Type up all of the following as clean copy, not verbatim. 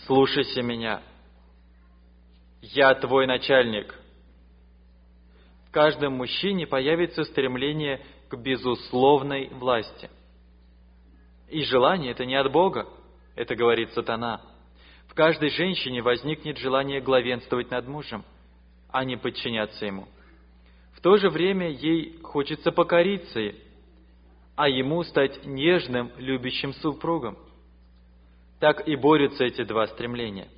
слушайся меня. Я твой начальник. В каждом мужчине появится стремление к безусловной власти. И желание это не от Бога, это говорит сатана. В каждой женщине возникнет желание главенствовать над мужем, а не подчиняться ему. В то же время ей хочется покориться ей, а ему стать нежным, любящим супругом. Так и борются эти два стремления.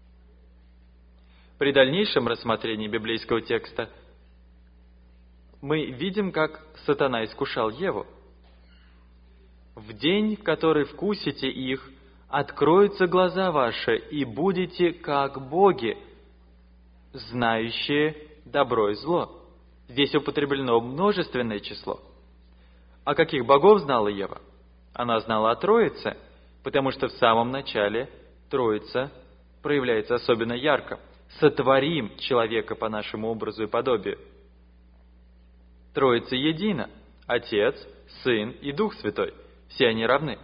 При дальнейшем рассмотрении библейского текста мы видим, как сатана искушал Еву. «В день, в который вкусите их, откроются глаза ваши, и будете как боги, знающие добро и зло». Здесь употреблено множественное число. А каких богов знала Ева? Она знала о Троице, потому что в самом начале Троица проявляется особенно ярко. «Сотворим человека по нашему образу и подобию». Троица едина – Отец, Сын и Дух Святой. Все они равны.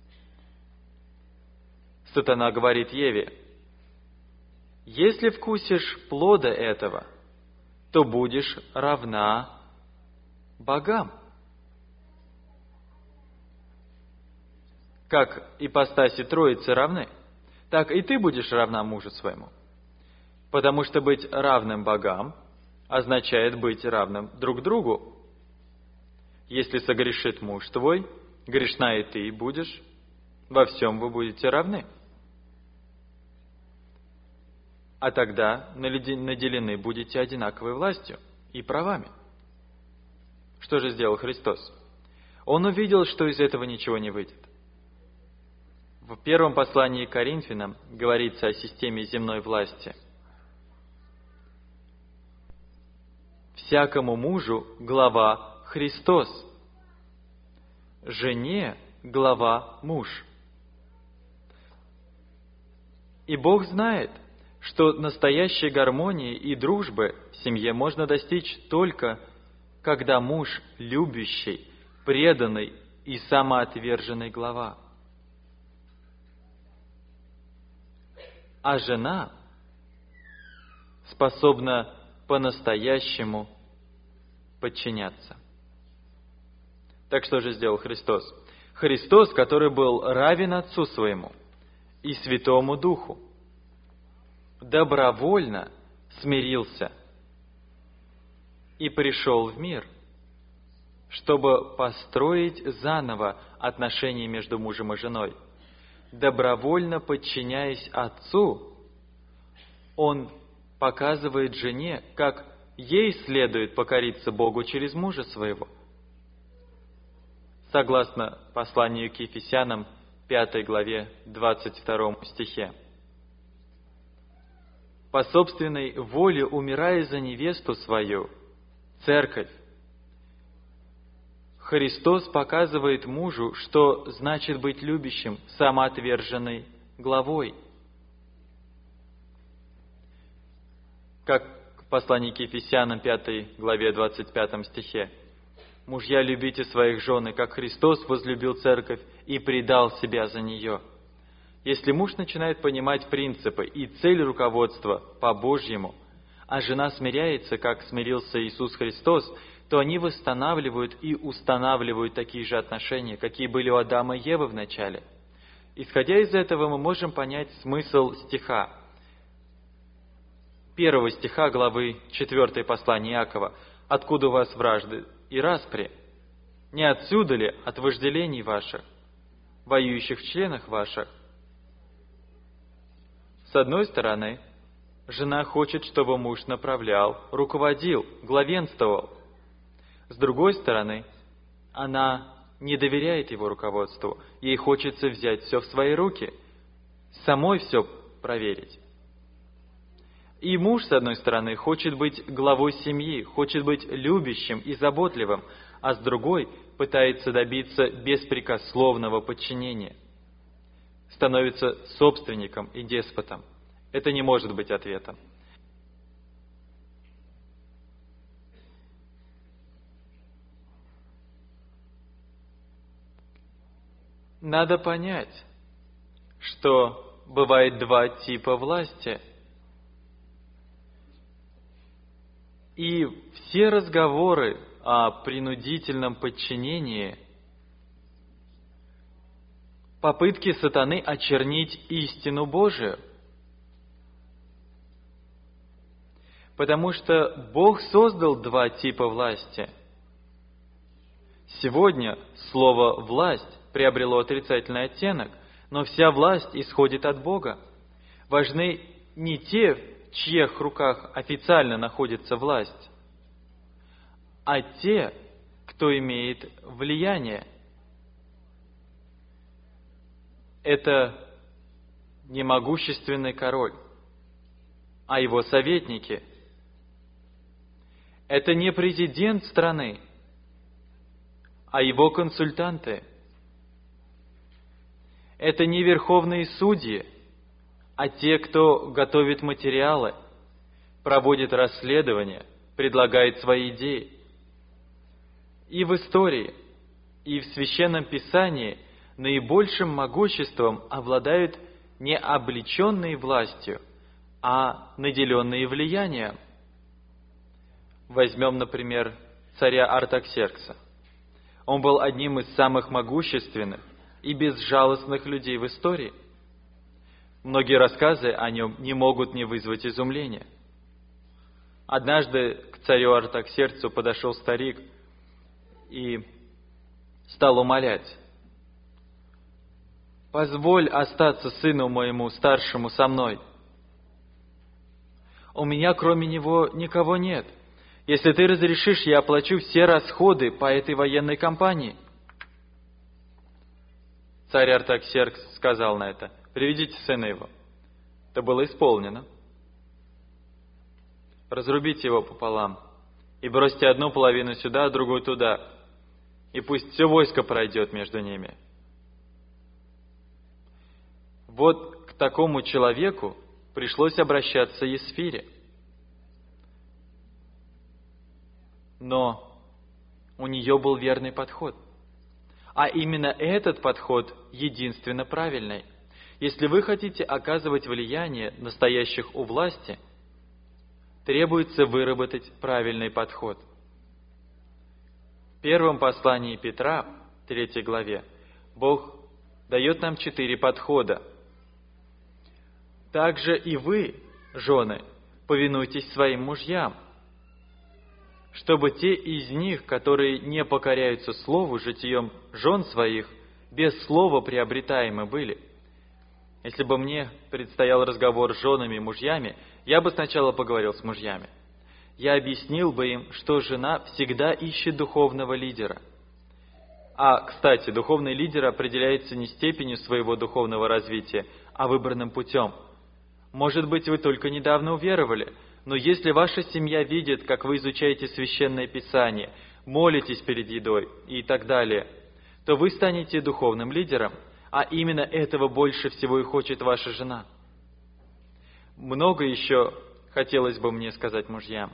Сатана говорит Еве: «Если вкусишь плода этого, то будешь равна богам». Как ипостаси Троицы равны, так и ты будешь равна мужу своему. Потому что быть равным богам означает быть равным друг другу. Если согрешит муж твой, грешна и ты будешь, во всем вы будете равны. А тогда наделены будете одинаковой властью и правами. Что же сделал Христос? Он увидел, что из этого ничего не выйдет. В первом послании к Коринфянам говорится о системе земной власти. «Всякому мужу глава Христос, жене глава муж». И Бог знает, что настоящей гармонии и дружбы в семье можно достичь только, когда муж любящий, преданный и самоотверженный глава. А жена способна по-настоящему подчиняться. Так что же сделал Христос? Христос, который был равен Отцу Своему и Святому Духу, добровольно смирился и пришел в мир, чтобы построить заново отношения между мужем и женой. Добровольно подчиняясь Отцу, Он показывает жене, как ей следует покориться Богу через мужа своего. Согласно посланию к Ефесянам, 5 главе, 22 стихе. «По собственной воле, умирая за невесту свою, церковь, Христос показывает мужу, что значит быть любящим, самоотверженной главой». Как в послании к Ефесянам 5 главе 25 стихе. «Мужья, любите своих жен, как Христос возлюбил церковь и предал себя за нее». Если муж начинает понимать принципы и цель руководства по-божьему, а жена смиряется, как смирился Иисус Христос, то они восстанавливают и устанавливают такие же отношения, какие были у Адама и Евы в начале. Исходя из этого, мы можем понять смысл стиха. 1 стиха главы 4 послания Иакова. «Откуда у вас вражды и распри? Не отсюда ли от вожделений ваших, воюющих в членах ваших?» С одной стороны, жена хочет, чтобы муж направлял, руководил, главенствовал. С другой стороны, она не доверяет его руководству. Ей хочется взять все в свои руки, самой все проверить. И муж, с одной стороны, хочет быть главой семьи, хочет быть любящим и заботливым, а с другой пытается добиться беспрекословного подчинения. Становится собственником и деспотом. Это не может быть ответом. Надо понять, что бывает два типа власти. И все разговоры о принудительном подчинении — попытки сатаны очернить истину Божию. Потому что Бог создал два типа власти. Сегодня слово «власть» приобрело отрицательный оттенок, но вся власть исходит от Бога. Важны не те, в чьих руках официально находится власть, а те, кто имеет влияние. Это не могущественный король, а его советники. Это не президент страны, а его консультанты. Это не верховные судьи, а те, кто готовит материалы, проводит расследования, предлагает свои идеи. И в истории, и в Священном Писании наибольшим могуществом обладают не облеченные властью, а наделенные влиянием. Возьмем, например, царя Артаксеркса. Он был одним из самых могущественных и безжалостных людей в истории. Многие рассказы о нем не могут не вызвать изумления. Однажды к царю Артаксерксу подошел старик и стал умолять: «Позволь остаться сыну моему старшему со мной. У меня кроме него никого нет. Если ты разрешишь, я оплачу все расходы по этой военной кампании». Царь Артаксеркс сказал на это: «Приведите сына его». Это было исполнено. «Разрубите его пополам и бросьте одну половину сюда, а другую туда, и пусть все войско пройдет между ними». Вот к такому человеку пришлось обращаться Есфире. Но у нее был верный подход. А именно этот подход единственно правильный. Если вы хотите оказывать влияние настоящих у власти, требуется выработать правильный подход. В первом послании Петра, 3 главе, Бог дает нам 4 подхода. Также и вы, жены, повинуйтесь своим мужьям, чтобы те из них, которые не покоряются слову житием жен своих, без слова приобретаемы были. Если бы мне предстоял разговор с женами и мужьями, я бы сначала поговорил с мужьями. Я объяснил бы им, что жена всегда ищет духовного лидера. А, кстати, духовный лидер определяется не степенью своего духовного развития, а выбранным путем. Может быть, вы только недавно уверовали, но если ваша семья видит, как вы изучаете Священное Писание, молитесь перед едой и так далее, то вы станете духовным лидером, а именно этого больше всего и хочет ваша жена. Много еще хотелось бы мне сказать мужьям.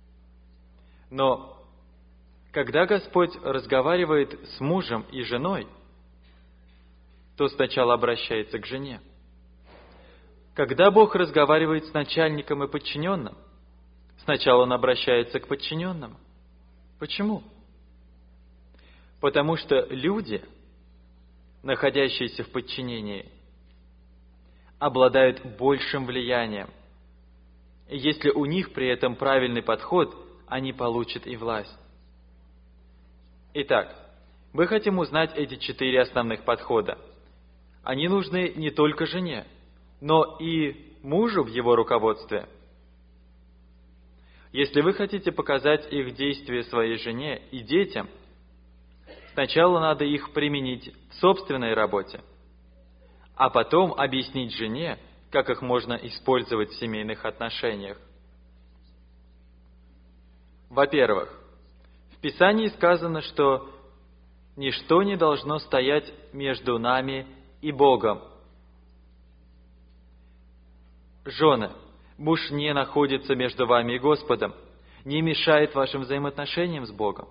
Но когда Господь разговаривает с мужем и женой, то сначала обращается к жене. Когда Бог разговаривает с начальником и подчиненным, сначала Он обращается к подчиненным. Почему? Потому что люди, находящиеся в подчинении, обладают большим влиянием. И если у них при этом правильный подход, они получат и власть. Итак, мы хотим узнать эти 4 основных подхода. Они нужны не только жене, но и мужу в его руководстве. Если вы хотите показать их действия своей жене и детям, сначала надо их применить в собственной работе, а потом объяснить жене, как их можно использовать в семейных отношениях. Во-первых, в Писании сказано, что ничто не должно стоять между нами и Богом. Жены, муж не находится между вами и Господом, не мешает вашим взаимоотношениям с Богом.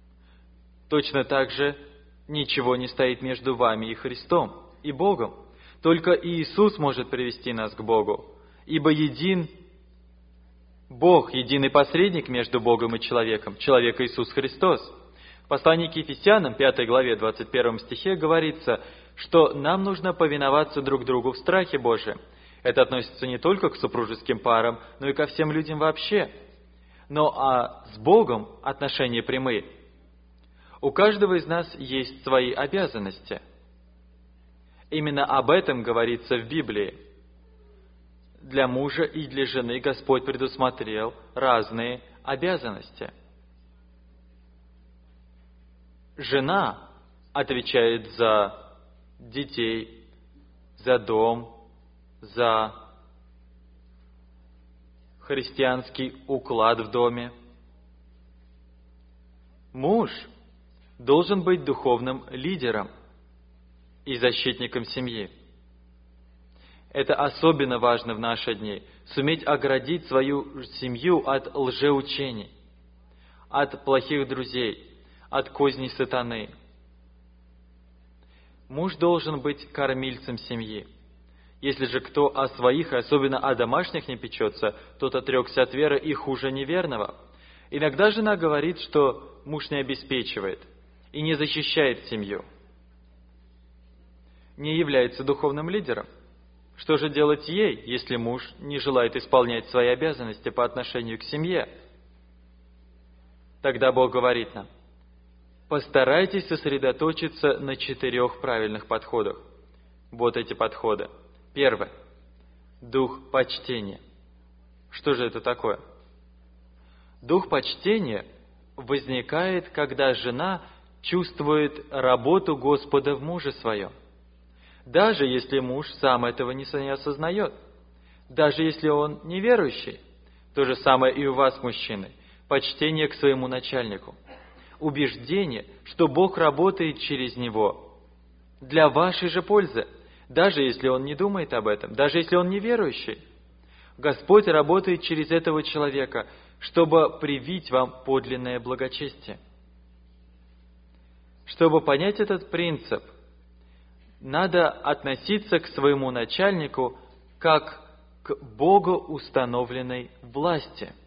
Точно так же ничего не стоит между вами и Христом, и Богом. Только Иисус может привести нас к Богу, ибо един Бог, единый посредник между Богом и человеком, человек Иисус Христос. В послании к Ефесянам, 5 главе, 21 стихе говорится, что нам нужно повиноваться друг другу в страхе Божием. Это относится не только к супружеским парам, но и ко всем людям вообще. Но с Богом отношения прямые. У каждого из нас есть свои обязанности. Именно об этом говорится в Библии. Для мужа и для жены Господь предусмотрел разные обязанности. Жена отвечает за детей, за дом, за христианский уклад в доме. Муж должен быть духовным лидером и защитником семьи. Это особенно важно в наши дни – суметь оградить свою семью от лжеучений, от плохих друзей, от козней сатаны. Муж должен быть кормильцем семьи. Если же кто о своих, и особенно о домашних, не печется, тот отрекся от веры и хуже неверного. Иногда жена говорит, что муж не обеспечивает и не защищает семью, не является духовным лидером. Что же делать ей, если муж не желает исполнять свои обязанности по отношению к семье? Тогда Бог говорит нам: постарайтесь сосредоточиться на 4 правильных подходах. Вот эти подходы. Первое. Дух почтения. Что же это такое? Дух почтения возникает, когда жена чувствует работу Господа в муже своем. Даже если муж сам этого не осознает, даже если он неверующий, то же самое и у вас, мужчины, почтение к своему начальнику, убеждение, что Бог работает через него для вашей же пользы, даже если он не думает об этом, даже если он неверующий. Господь работает через этого человека, чтобы привить вам подлинное благочестие. Чтобы понять этот принцип, надо относиться к своему начальнику как к Богу установленной власти.